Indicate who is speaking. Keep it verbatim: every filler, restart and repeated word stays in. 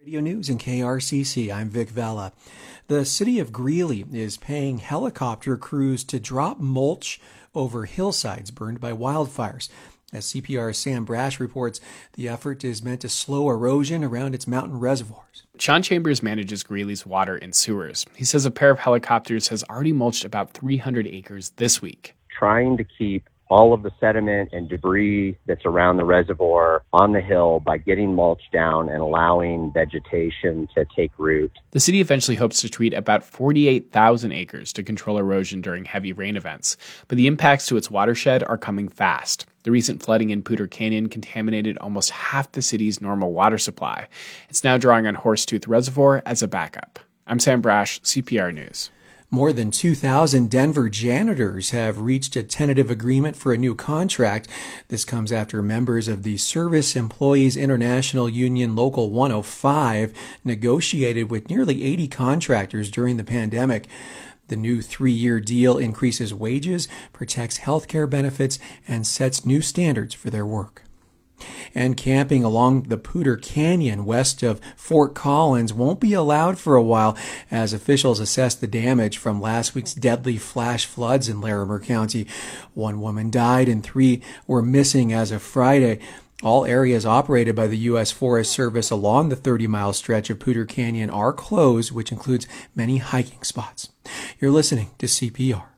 Speaker 1: Radio News in K R C C. I'm Vic Vela. The city of Greeley is paying helicopter crews to drop mulch over hillsides burned by wildfires. As C P R's Sam Brash reports, the effort is meant to slow erosion around its mountain reservoirs.
Speaker 2: Sean Chambers manages Greeley's water and sewers. He says a pair of helicopters has already mulched about three hundred acres this week.
Speaker 3: Trying to keep all of the sediment and debris that's around the reservoir on the hill by getting mulch down and allowing vegetation to take root.
Speaker 2: The city eventually hopes to treat about forty-eight thousand acres to control erosion during heavy rain events, but the impacts to its watershed are coming fast. The recent flooding in Poudre Canyon contaminated almost half the city's normal water supply. It's now drawing on Horsetooth Reservoir as a backup. I'm Sam Brash, C P R News.
Speaker 1: More than two thousand Denver janitors have reached a tentative agreement for a new contract. This comes after members of the Service Employees International Union Local one oh five negotiated with nearly eighty contractors during the pandemic. The new three-year deal increases wages, protects health care benefits, and sets new standards for their work. And camping along the Poudre Canyon west of Fort Collins won't be allowed for a while as officials assess the damage from last week's deadly flash floods in Larimer County. One woman died and three were missing as of Friday. All areas operated by the U S Forest Service along the thirty-mile stretch of Poudre Canyon are closed, which includes many hiking spots. You're listening to C P R.